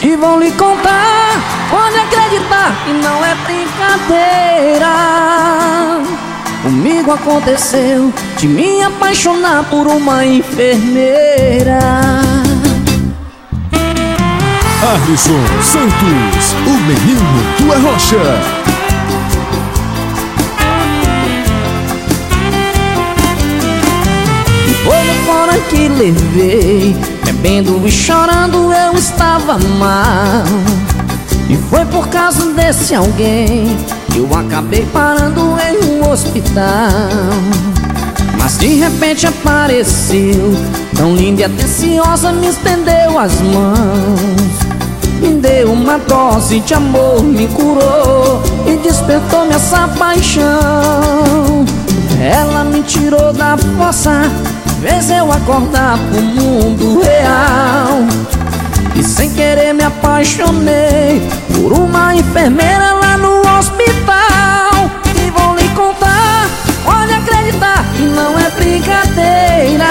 E vou lhe contar, pode acreditar que não é brincadeira. Comigo aconteceu de me apaixonar por uma enfermeira. Alisson Santos, o menino do Arrocha. Foi no fora que levei, bebendo e chorando eu estava mal. E foi por causa desse alguém que eu acabei parando em um hospital. Mas de repente apareceu, tão linda e atenciosa, me estendeu as mãos. Me deu uma dose de amor, me curou e despertou-me essa paixão. Ela me tirou da fossa, fez eu acordar pro mundo real. E sem querer me apaixonei por uma enfermeira lá no hospital. E vou lhe contar, pode acreditar que não é brincadeira.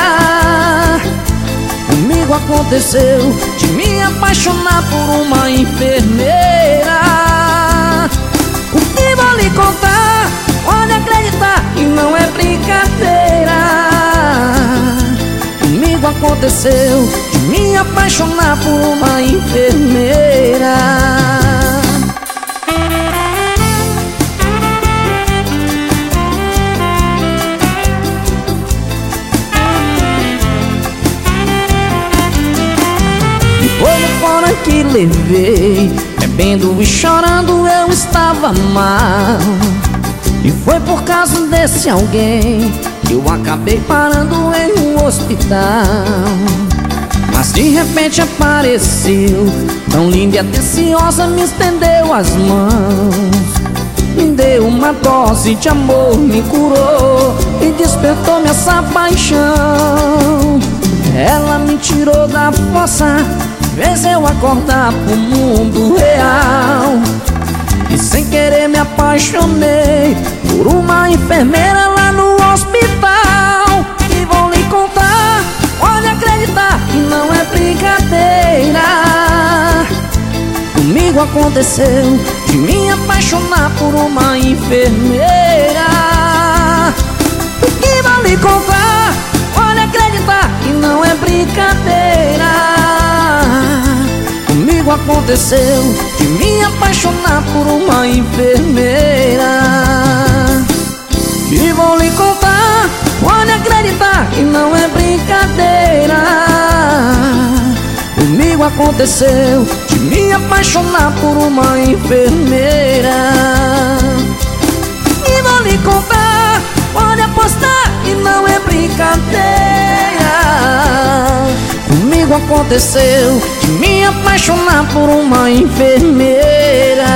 Comigo aconteceu de me apaixonar por uma enfermeira. E vou lhe contar, pode acreditar que não é brincadeira. Comigo aconteceu de me apaixonar por uma enfermeira. E foi no fora que levei, bebendo e chorando eu estava mal. E foi por causa desse alguém que eu acabei parando em um hospital. Mas de repente apareceu, tão linda e atenciosa, me estendeu as mãos. Me deu uma dose de amor, me curou e despertou-me essa paixão. Ela me tirou da fossa, fez eu acordar pro mundo real. E sem querer me apaixonei por uma enfermeira lá no hospital. E vou lhe contar, pode acreditar que não é brincadeira. Comigo aconteceu de me apaixonar por uma enfermeira. E vou lhe contar, pode acreditar que não é brincadeira. Comigo aconteceu de me apaixonar por uma enfermeira. E vou lhe contar, pode acreditar que não é brincadeira. Comigo aconteceu de me apaixonar por uma enfermeira. E vou lhe contar, pode apostar que não é brincadeira. Comigo aconteceu de me apaixonar por uma enfermeira.